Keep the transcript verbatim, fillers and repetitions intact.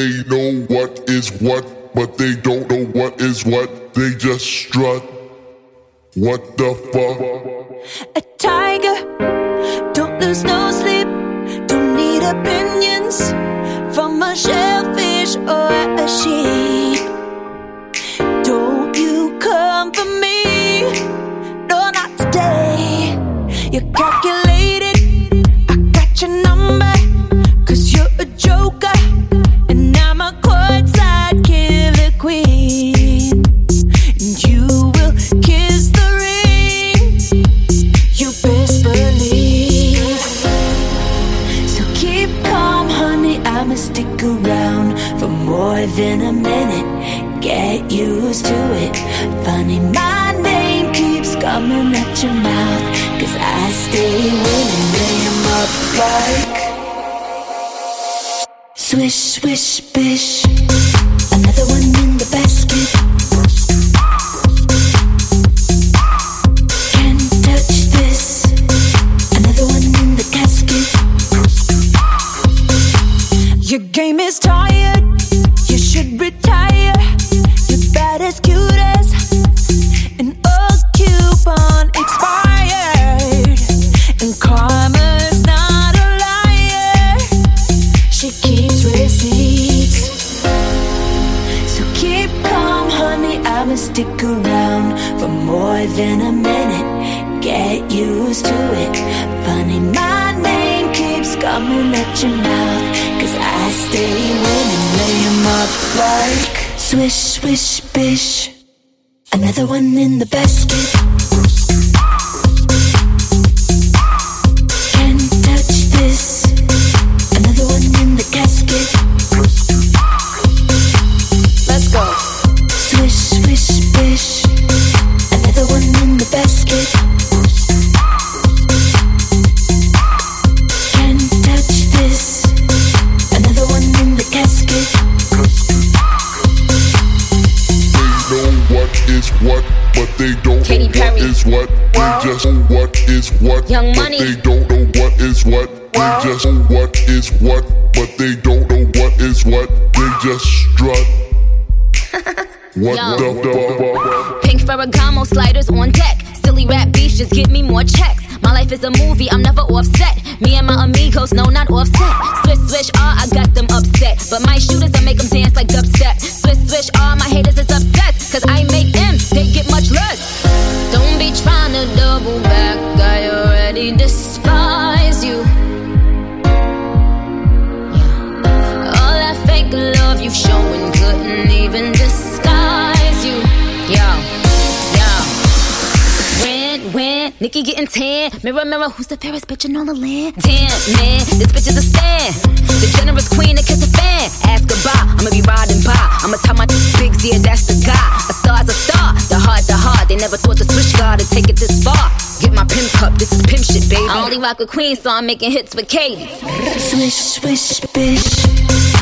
They know what is what, but they don't know what is what. They just strut. What the fuck? A tiger, don't lose no sleep. Don't need opinions from a shellfish or a sheep. Don't you come for me, no, not today. You're calculated, I got your number, cause you're a joker, and I'm a courtside killer queen. And you will kiss the ring, you best believe. So keep calm, honey, I'ma stick around for more than a minute. Get used to it. Funny, my name keeps coming at your mouth, cause I stay winning. Lay 'em up like swish, swish, bish. Another one in the basket. Can't touch this. Another one in the casket. Your game is tired, you should retire. You're bad as cute as an old coupon expired. And karma's not a liar, she keeps receipts. So keep calm, honey, I'ma stick around for more than a minute. Get used to it. Funny, my name keeps coming at your mouth, cause I stay winning. Lay 'em up like swish, swish, bish. Another one in the basket. Can't touch this. Another one in the casket. Let's go. Swish, swish, bish. Another one in the basket. Can't touch this. Another one in the casket. What is what, but they don't Katy know Perry. what is what. They just know what is what, Young but Money. they don't know what is what. They just know what is what, but they don't know what is what. They just strut. What Yo. the fuck? Pink Ferragamo sliders on deck. Silly rap beefs just give me more checks. My life is a movie, I'm never offset. Me and my amigos, no, not offset. Swish, swish, ah, I got them upset. But my shooters, I make them dance like dubstep. Swish, swish, ah, my haters is obsessed. Cause I make M's, they get much less. Don't be trying to double back, I already despise you. Yeah. All that fake love you showing couldn't even disguise you. Yo, yo. Win, win, Nikki getting tan. Mirror, mirror, who's the fairest bitch in all the land? Damn, man, this bitch is a stan. The generous queen that kiss a fan. Ask goodbye, I'ma be riding by. I'ma tell my big yeah, that's the guy. A star's a star, the heart, the heart. They never thought the switch guard would take it this far. Get my pimp cup, this is pimp shit, baby. I only rock with Queen, so I'm making hits with Katy. Swish, swish, bish.